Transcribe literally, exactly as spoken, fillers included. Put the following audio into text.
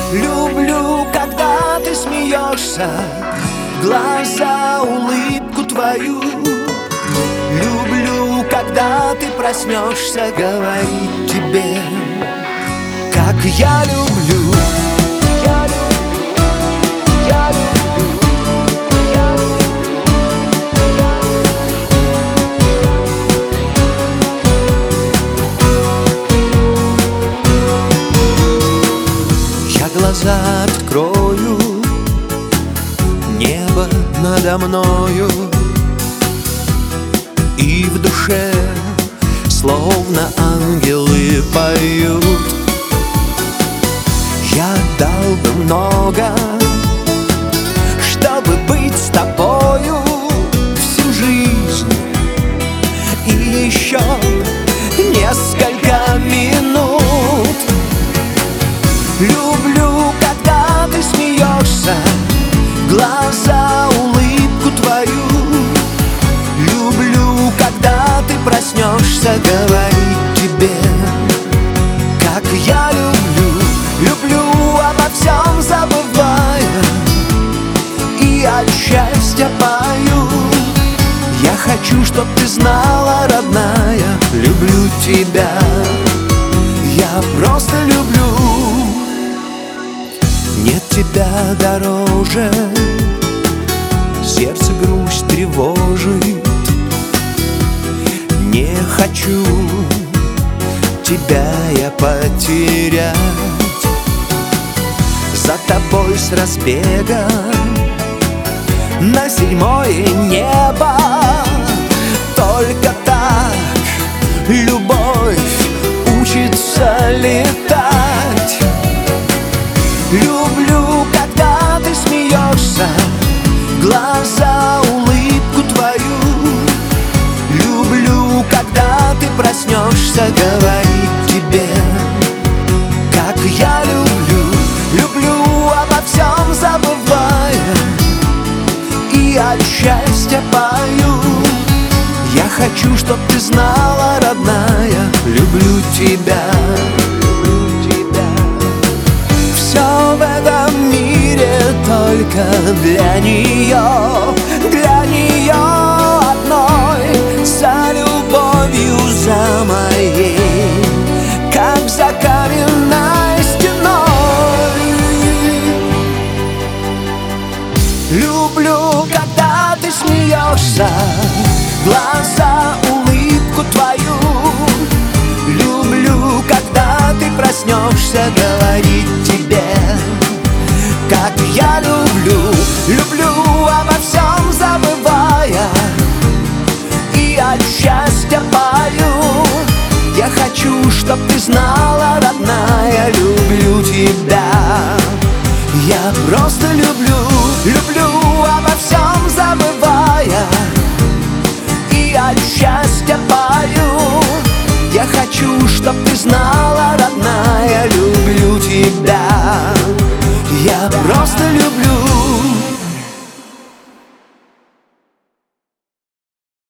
Люблю, когда ты смеешься, глаза, улыбку твою. Люблю, когда ты проснешься, говорить тебе, как я люблю. Я люблю, я люблю, я люблю. Я глаза открою, небо надо мною, и в душе словно ангелы поют. Я дал бы много, чтобы быть с тобою всю жизнь и еще несколько минут. Люблю, когда ты смеешься, глаза, улыбку твою. Люблю, когда ты проснешься, говорить тебе, как я люблю. Люблю, обо всем забывая, и от счастья пою. Я хочу, чтоб ты знала, родная, люблю тебя. Я просто люблю. Нет тебя дороже, сердце грусть тревожит. Не хочу тебя я потерять. За тобой с разбега на седьмое небо. Только так любовь учится летать. Люблю, когда ты смеешься, глаза, улыбку твою. Люблю, когда ты проснешься, говорить тебе, как я люблю. Люблю, обо всем забывая, и от счастья пою. Я хочу, чтоб ты знала, родная, люблю тебя. Все в этом мире только для нее, для нее одной. За любовью, за моей, как за каменной стеной. Люблю, когда ты смеешься, глаза, улыбку твою. Люблю, когда ты проснешься, говорить тебе, как я люблю. Люблю, обо всем забывая, и от счастья пою. Я хочу, чтоб ты знала, родная, люблю тебя. Я просто люблю. Люблю, обо всем забывая, и от счастья пою. Я хочу, чтоб ты знала,